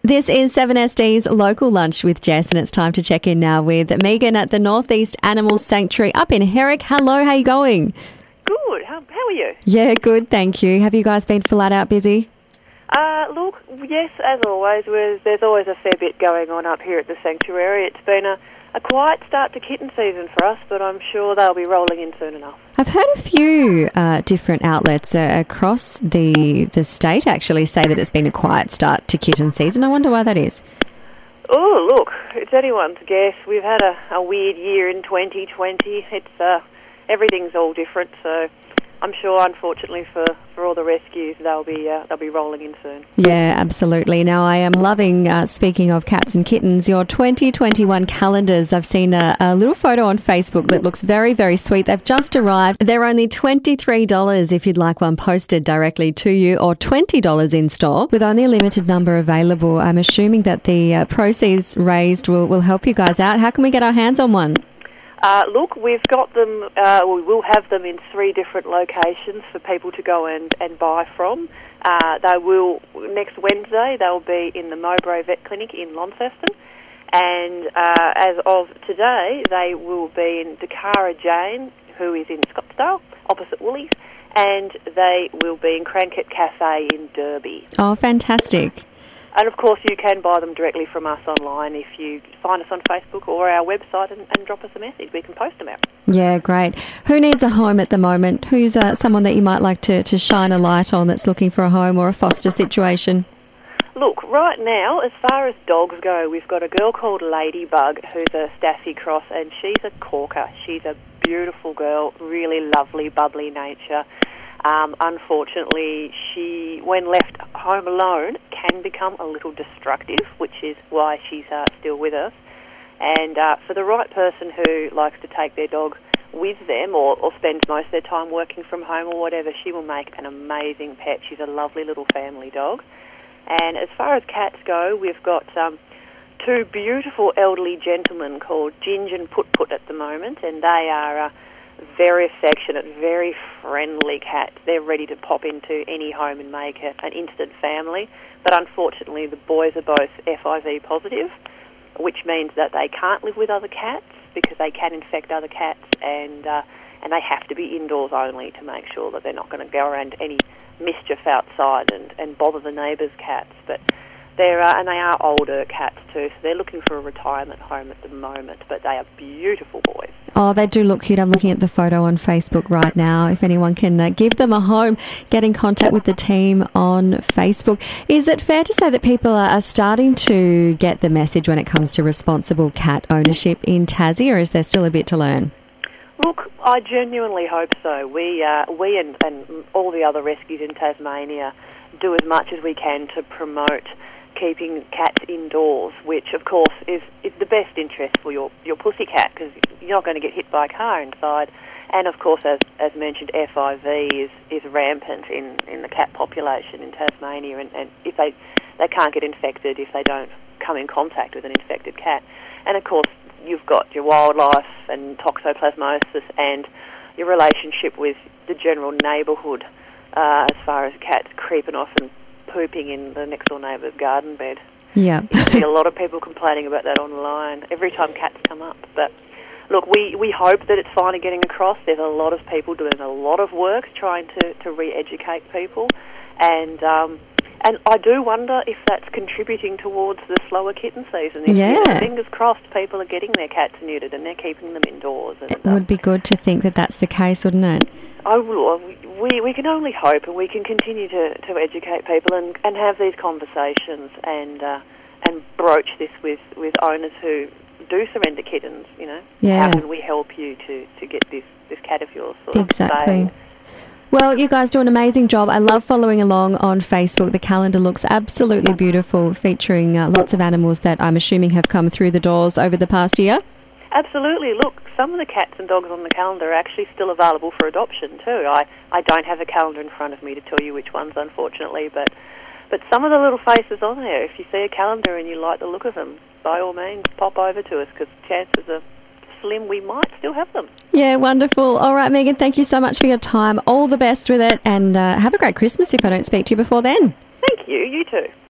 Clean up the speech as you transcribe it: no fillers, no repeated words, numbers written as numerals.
This is 7SD's Local Lunch with Jess, and it's time to check in now with Megan at the Northeast Animal Sanctuary up in Herrick. Hello, how are you going? Good. How are you? Yeah, good, thank you. Have you guys been flat out busy? Look, yes, as always, there's always a fair bit going on up here at the sanctuary. It's been a quiet start to kitten season for us, but I'm sure they'll be rolling in soon enough. I've heard a few different outlets across the state actually say that it's been a quiet start to kitten season. I wonder why that is. Oh, look, it's anyone's guess. We've had a weird year in 2020. It's everything's all different, so I'm sure, unfortunately, for all the rescues, they'll be rolling in soon. Yeah, absolutely. Now, I am loving, speaking of cats and kittens, your 2021 calendars. I've seen a little photo on Facebook that looks very, very sweet. They've just arrived. They're only $23 if you'd like one posted directly to you, or $20 in store, with only a limited number available. I'm assuming that the proceeds raised will help you guys out. How can we get our hands on one? Look, we've got them, we will have them in 3 different locations for people to go and buy from. Next Wednesday, they'll be in the Mowbray Vet Clinic in Launceston. And as of today, they will be in Dakara Jane, who is in Scottsdale, opposite Woolies. And they will be in Crankett Cafe in Derby. Oh, fantastic. And, of course, you can buy them directly from us online if you find us on Facebook or our website and drop us a message. We can post them out. Yeah, great. Who needs a home at the moment? Who's someone that you might like to shine a light on that's looking for a home or a foster situation? Look, right now, as far as dogs go, we've got a girl called Ladybug who's a Staffi Cross, and she's a corker. She's a beautiful girl, really lovely, bubbly nature. Unfortunately, she, when left home alone, can become a little destructive, which is why she's still with us. And for the right person who likes to take their dog with them or spends most of their time working from home or whatever, she will make an amazing pet. She's a lovely little family dog. And as far as cats go, we've got 2 beautiful elderly gentlemen called Ginge and Put Put at the moment, and they are very affectionate, very friendly cats. They're ready to pop into any home and make an instant family. But unfortunately, the boys are both FIV positive, which means that they can't live with other cats because they can infect other cats, and they have to be indoors only to make sure that they're not going to go around any mischief outside and bother the neighbours' cats. But they are older cats too, so they're looking for a retirement home at the moment, but they are beautiful boys. Oh, they do look cute. I'm looking at the photo on Facebook right now. If anyone can give them a home, get in contact with the team on Facebook. Is it fair to say that people are starting to get the message when it comes to responsible cat ownership in Tassie, or is there still a bit to learn? Look, I genuinely hope so. We and all the other rescues in Tasmania do as much as we can to promote keeping cats indoors, which of course is the best interest for your pussycat, because you're not going to get hit by a car inside. And of course, as mentioned, FIV is rampant in the cat population in Tasmania, and if they can't get infected if they don't come in contact with an infected cat. And of course, you've got your wildlife and toxoplasmosis and your relationship with the general neighbourhood as far as cats creeping off and pooping in the next door neighbour's garden bed. Yeah. You see a lot of people complaining about that online every time cats come up. But look, we hope that it's finally getting across. There's a lot of people doing a lot of work trying to re-educate people, and I do wonder if that's contributing towards the slower kitten season. Yeah. Fingers crossed people are getting their cats neutered and they're keeping them indoors. And, it would be good to think that that's the case, wouldn't it? We can only hope, and we can continue to educate people and have these conversations and broach this with owners who do surrender kittens, you know. Yeah. How can we help you to get this cat of yours sort exactly. of saved? Well, you guys do an amazing job. I love following along on Facebook. The calendar looks absolutely beautiful, featuring lots of animals that I'm assuming have come through the doors over the past year. Absolutely. Look, some of the cats and dogs on the calendar are actually still available for adoption too. I don't have a calendar in front of me to tell you which ones, unfortunately, but some of the little faces on there, if you see a calendar and you like the look of them, by all means, pop over to us, because chances are slim we might still have them. Yeah, wonderful. All right, Megan, thank you so much for your time. All the best with it, and have a great Christmas if I don't speak to you before then. Thank you. You too.